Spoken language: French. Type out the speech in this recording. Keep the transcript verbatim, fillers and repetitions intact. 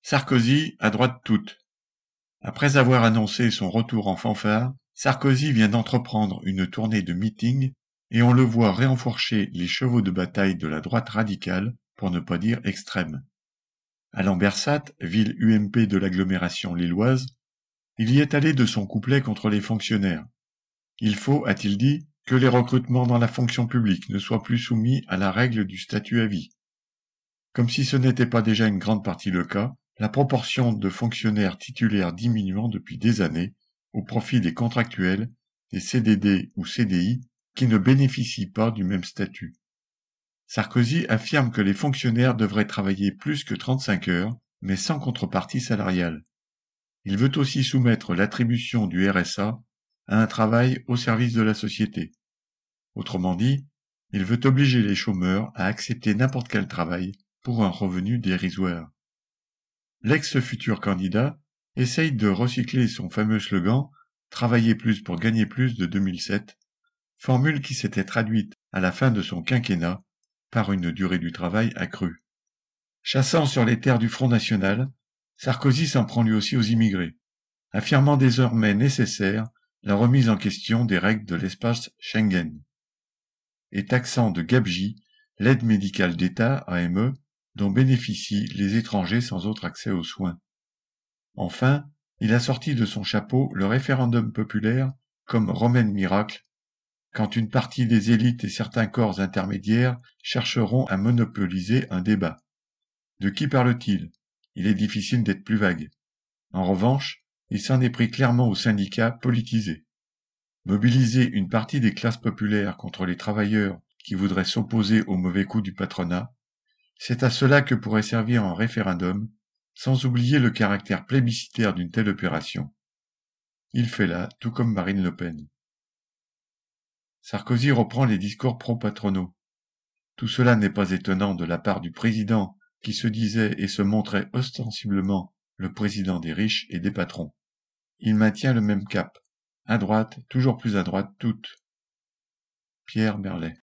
Sarkozy à droite toute. Après avoir annoncé son retour en fanfare, Sarkozy vient d'entreprendre une tournée de meetings et on le voit réenfourcher les chevaux de bataille de la droite radicale, pour ne pas dire extrême. À Lambersat, ville U M P de l'agglomération lilloise, il y est allé de son couplet contre les fonctionnaires. Il faut, a-t-il dit, que les recrutements dans la fonction publique ne soient plus soumis à la règle du statut à vie. Comme si ce n'était pas déjà une grande partie le cas, la proportion de fonctionnaires titulaires diminuant depuis des années, au profit des contractuels, des C D D ou C D I, qui ne bénéficient pas du même statut. Sarkozy affirme que les fonctionnaires devraient travailler plus que trente-cinq heures, mais sans contrepartie salariale. Il veut aussi soumettre l'attribution du R S A à un travail au service de la société. Autrement dit, il veut obliger les chômeurs à accepter n'importe quel travail pour un revenu dérisoire. L'ex-futur candidat essaye de recycler son fameux slogan « Travailler plus pour gagner plus » de deux mille sept, formule qui s'était traduite à la fin de son quinquennat par une durée du travail accrue. Chassant sur les terres du Front National, Sarkozy s'en prend lui aussi aux immigrés, affirmant désormais nécessaire la remise en question des règles de l'espace Schengen, et taxant de gabegie l'aide médicale d'État, A M E, dont bénéficient les étrangers sans autre accès aux soins. Enfin, il a sorti de son chapeau le référendum populaire comme remède miracle, quand une partie des élites et certains corps intermédiaires chercheront à monopoliser un débat. De qui parle-t-il ? Il est difficile d'être plus vague. En revanche, il s'en est pris clairement aux syndicats politisés. Mobiliser une partie des classes populaires contre les travailleurs qui voudraient s'opposer au mauvais coup du patronat, c'est à cela que pourrait servir un référendum, sans oublier le caractère plébiscitaire d'une telle opération. Il fait là, tout comme Marine Le Pen. Sarkozy reprend les discours pro-patronaux. Tout cela n'est pas étonnant de la part du président qui se disait et se montrait ostensiblement le président des riches et des patrons. Il maintient le même cap. À droite, toujours plus à droite, toutes. Pierre Berlet.